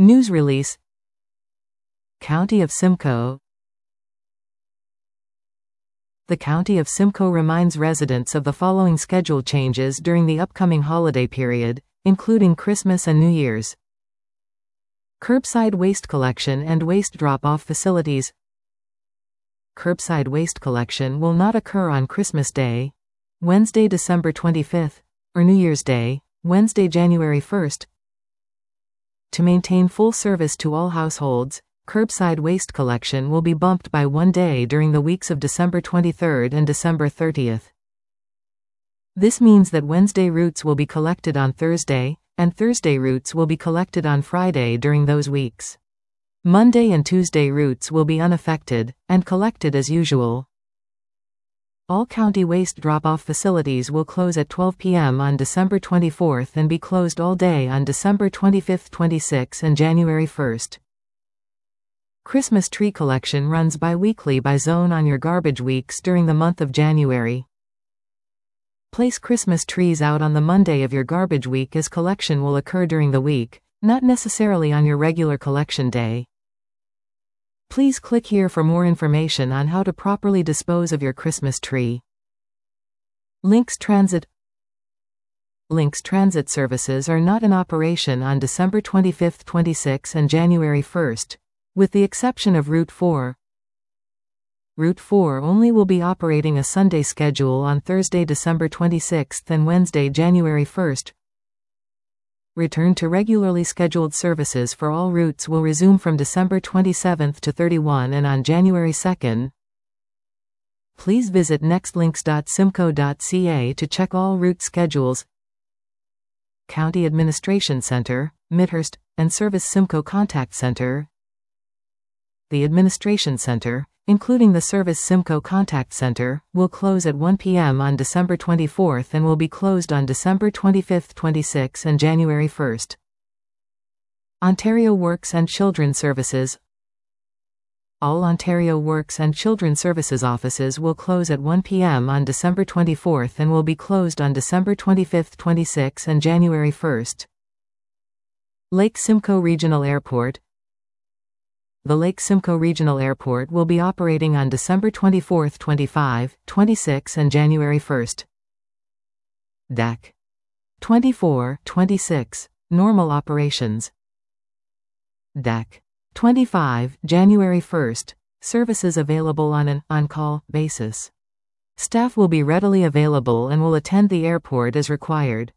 News release. County of Simcoe. The County of Simcoe reminds residents of the following schedule changes during the upcoming holiday period, including Christmas and New Year's. Curbside waste collection and waste drop-off facilities. Curbside waste collection will not occur on Christmas Day, Wednesday, December 25th, or New Year's Day, Wednesday, January 1st. To maintain full service to all households, curbside waste collection will be bumped by 1 day during the weeks of December 23rd and December 30th. This means that Wednesday roots will be collected on Thursday, and Thursday roots will be collected on Friday during those weeks. Monday and Tuesday roots will be unaffected, and collected as usual. All county waste drop-off facilities will close at 12 p.m. on December 24th and be closed all day on December 25th, 26th and January 1st. Christmas tree collection runs bi-weekly by zone on your garbage weeks during the month of January. Place Christmas trees out on the Monday of your garbage week as collection will occur during the week, not necessarily on your regular collection day. Please click here for more information on how to properly dispose of your Christmas tree. Lynx Transit. Lynx Transit services are not in operation on December 25th, 26th and January 1st, with the exception of Route 4. Route 4 only will be operating a Sunday schedule on Thursday, December 26th and Wednesday, January 1st. Return to regularly scheduled services for all routes will resume from December 27th to 31 and on January 2nd. Please visit nextlinks.simcoe.ca to check all route schedules. County Administration Center, Midhurst, and Service Simcoe Contact Center. The Administration Center, including the Service Simcoe Contact Center, will close at 1 p.m. on December 24th and will be closed on December 25th, 26th and January 1st. Ontario Works and Children's Services. All Ontario Works and Children's Services offices will close at 1 p.m. on December 24th and will be closed on December 25th, 26th and January 1st. Lake Simcoe Regional Airport. The Lake Simcoe Regional Airport will be operating on December 24th, 25, 26 and January 1st. DAC 24, 26, normal operations. DAC 25, January 1st, services available on an on-call basis. Staff will be readily available and will attend the airport as required.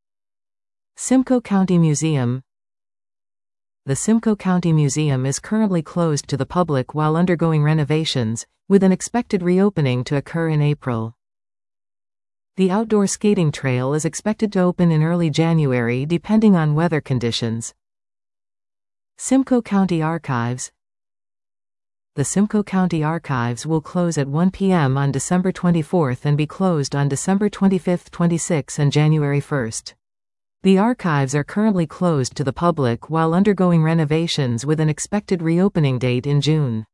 Simcoe County Museum. The Simcoe County Museum is currently closed to the public while undergoing renovations, with an expected reopening to occur in April. The outdoor skating trail is expected to open in early January depending on weather conditions. Simcoe County Archives. The Simcoe County Archives will close at 1 p.m. on December 24th and be closed on December 25th, 26th and January 1st. The archives are currently closed to the public while undergoing renovations with an expected reopening date in June.